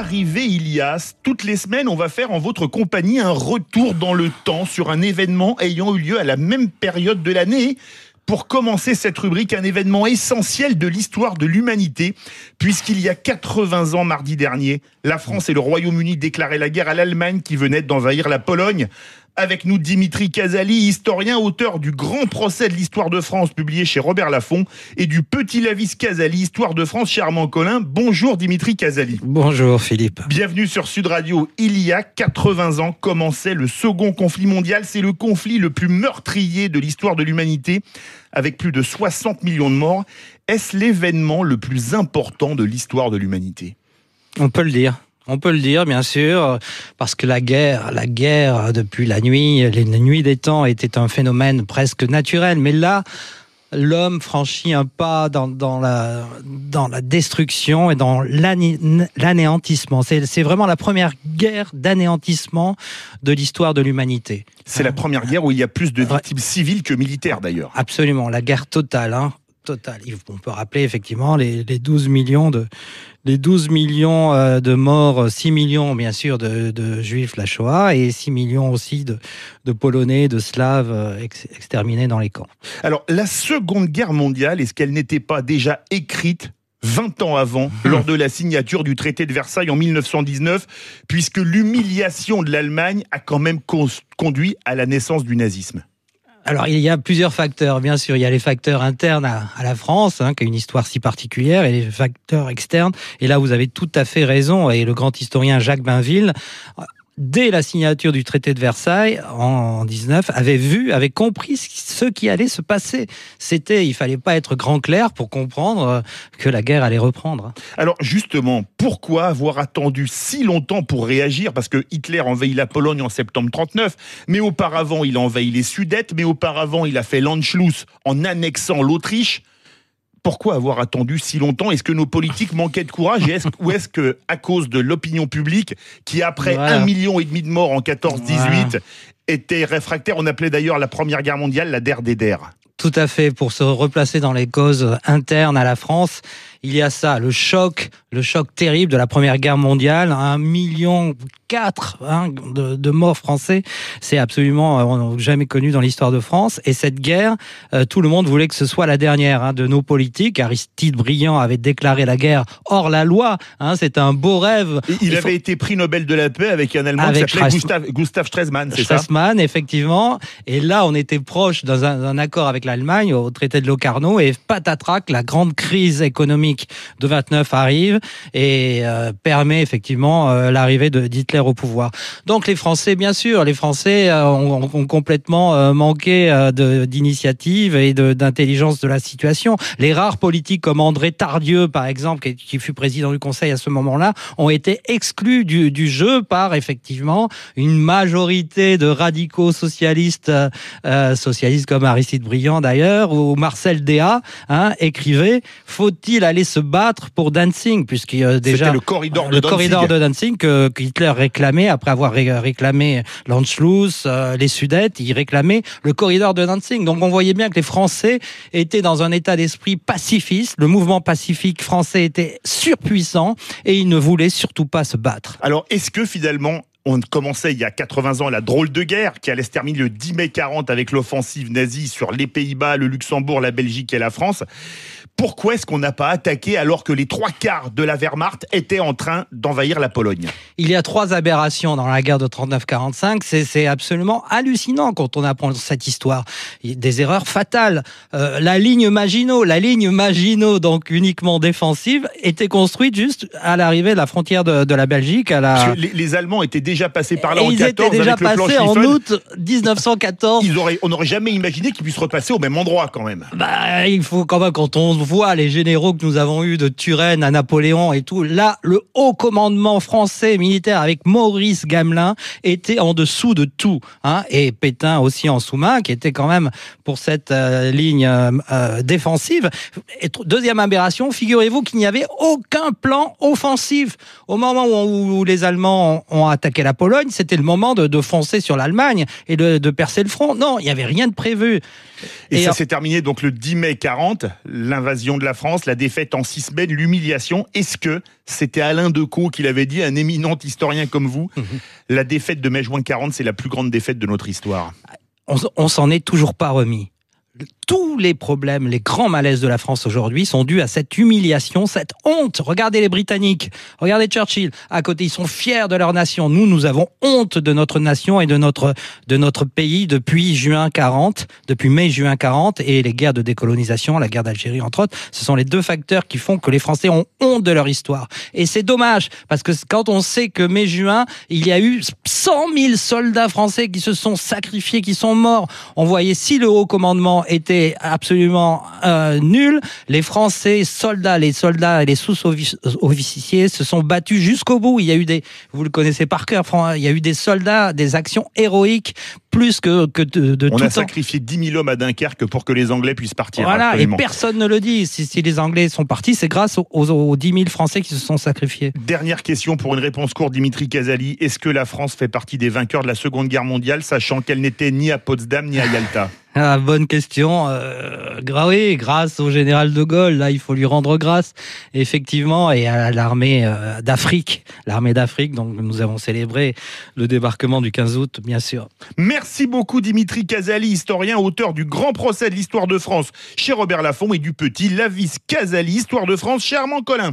arrivée, Ilias. Toutes les semaines, on va faire en votre compagnie un retour dans le temps sur un événement ayant eu lieu à la même période de l'année. Pour commencer cette rubrique, un événement essentiel de l'histoire de l'humanité, puisqu'il y a 80 ans, mardi dernier, la France et le Royaume-Uni déclaraient la guerre à l'Allemagne qui venait d'envahir la Pologne. Avec nous, Dimitri Casali, historien, auteur du Grand procès de l'histoire de France, publié chez Robert Laffont, et du Petit Lavis Casali, Histoire de France, chez Armand Collin. Bonjour Dimitri Casali. Bonjour Philippe. Bienvenue sur Sud Radio. Il y a 80 ans commençait le second conflit mondial. C'est le conflit le plus meurtrier de l'histoire de l'humanité, avec plus de 60 millions de morts. Est-ce l'événement le plus important de l'histoire de l'humanité ? On peut le dire. On peut le dire, bien sûr, parce que la guerre, depuis les nuits des temps, était un phénomène presque naturel. Mais là, l'homme franchit un pas dans la destruction et dans l'anéantissement. C'est vraiment la première guerre d'anéantissement de l'histoire de l'humanité. C'est la première guerre où il y a plus de victimes civiles que militaires, d'ailleurs. Absolument, la guerre totale, Total. On peut rappeler effectivement les 12 millions de morts, 6 millions bien sûr de juifs, la Shoah, et 6 millions aussi de Polonais, de Slaves exterminés dans les camps. Alors la Seconde Guerre mondiale, est-ce qu'elle n'était pas déjà écrite 20 ans avant, lors de la signature du traité de Versailles en 1919, puisque l'humiliation de l'Allemagne a quand même conduit à la naissance du nazisme ? Alors, il y a plusieurs facteurs, bien sûr. Il y a les facteurs internes à la France, qui a une histoire si particulière, et les facteurs externes. Et là, vous avez tout à fait raison. Et le grand historien Jacques Bainville, dès la signature du traité de Versailles, en 19, avait compris ce qui allait se passer. Il fallait pas être grand clerc pour comprendre que la guerre allait reprendre. Alors, justement, pourquoi avoir attendu si longtemps pour réagir ? Parce que Hitler envahit la Pologne en septembre 1939, mais auparavant, il a envahi les Sudètes, mais auparavant, il a fait l'Anschluss en annexant l'Autriche. Pourquoi avoir attendu si longtemps ? Est-ce que nos politiques manquaient de courage ? Ou est-ce que, à cause de l'opinion publique, qui après 1,5 million de morts en 14-18, était réfractaire ? On appelait d'ailleurs la Première Guerre mondiale la der des der. Tout à fait, pour se replacer dans les causes internes à la France, il y a ça, le choc terrible de la Première Guerre mondiale, 1,4 million de morts français, c'est absolument on n'a jamais connu dans l'histoire de France. Et cette guerre, tout le monde voulait que ce soit la dernière de nos politiques. Aristide Briand avait déclaré la guerre hors la loi, c'est un beau rêve. Et il avait été prix Nobel de la paix avec un Allemand qui s'appelait Gustav Stresemann, c'est ça ? Stresemann, effectivement. Et là, on était proche d'un accord avec l'Allemagne au traité de Locarno, et patatrac, la grande crise économique de 29 arrive et permet effectivement l'arrivée d'Hitler au pouvoir. Donc les Français, bien sûr, ont complètement manqué d'initiative et d'intelligence de la situation. Les rares politiques comme André Tardieu, par exemple, qui fut président du Conseil à ce moment-là, ont été exclus du jeu par effectivement une majorité de radicaux socialistes comme Aristide Briand d'ailleurs, ou Marcel Déat écrivait « Faut-il aller se battre pour Danzig ?» puisque déjà c'était le corridor de Danzig que Hitler réclamait après avoir réclamé l'Anschluss, les Sudètes, il réclamait le corridor de Danzig. Donc on voyait bien que les Français étaient dans un état d'esprit pacifiste, le mouvement pacifique français était surpuissant et ils ne voulaient surtout pas se battre. Alors est-ce que finalement on commençait il y a 80 ans la drôle de guerre qui allait se terminer le 10 mai 40 avec l'offensive nazie sur les Pays-Bas, le Luxembourg, la Belgique et la France. Pourquoi est-ce qu'on n'a pas attaqué alors que les 3/4 de la Wehrmacht étaient en train d'envahir la Pologne ? Il y a 3 aberrations dans la guerre de 39-45. C'est absolument hallucinant quand on apprend cette histoire. Il y a des erreurs fatales. La ligne Maginot, donc uniquement défensive, était construite juste à l'arrivée de la frontière de la Belgique. Parce que les Allemands étaient déjà passés par là en 14 avec le plan Schlieffen. Ils étaient déjà passés en août 1914. On n'aurait jamais imaginé qu'ils puissent repasser au même endroit quand même. Il faut quand même, quand on voit les généraux que nous avons eus de Turenne à Napoléon et tout, là, le haut commandement français militaire avec Maurice Gamelin était en dessous de tout. Et Pétain aussi en sous-main, qui était quand même pour cette ligne défensive. Et deuxième aberration, figurez-vous qu'il n'y avait aucun plan offensif. Au moment où les Allemands ont attaqué la Pologne, c'était le moment de foncer sur l'Allemagne et de percer le front. Non, il n'y avait rien de prévu. Et ça s'est terminé donc le 10 mai 40, l'invasion l'invasion de la France, la défaite en 6 semaines, l'humiliation. Est-ce que c'était Alain Decaux qui l'avait dit, un éminent historien comme vous, la défaite de mai-juin 40, c'est la plus grande défaite de notre histoire? On s'en est toujours pas remis. Tous les problèmes, les grands malaises de la France aujourd'hui sont dus à cette humiliation, cette honte. Regardez les Britanniques, regardez Churchill. À côté, ils sont fiers de leur nation. Nous avons honte de notre nation et de notre pays depuis mai-juin 40 et les guerres de décolonisation, la guerre d'Algérie entre autres. Ce sont les deux facteurs qui font que les Français ont honte de leur histoire. Et c'est dommage, parce que quand on sait que mai-juin, il y a eu 100 000 soldats français qui se sont sacrifiés, qui sont morts. On voyait si le haut commandement était absolument nul, les Français les soldats et les sous-officiers se sont battus jusqu'au bout. Il y a eu vous le connaissez par cœur, il y a eu des soldats, des actions héroïques plus que de tout temps. On a sacrifié 10 000 hommes à Dunkerque pour que les Anglais puissent partir. Voilà, absolument. Et personne ne le dit. Si les Anglais sont partis, c'est grâce aux 10 000 Français qui se sont sacrifiés. Dernière question pour une réponse courte, Dimitri Casali. Est-ce que la France fait partie des vainqueurs de la Seconde Guerre mondiale, sachant qu'elle n'était ni à Potsdam ni à Yalta? Ah, bonne question. Oui, grâce au général de Gaulle, là, il faut lui rendre grâce, effectivement, et à l'armée d'Afrique. L'armée d'Afrique, donc nous avons célébré le débarquement du 15 août, bien sûr. Merci beaucoup Dimitri Casali, historien, auteur du Grand procès de l'histoire de France chez Robert Laffont et du petit Lavis Casali, Histoire de France chez Armand Collin.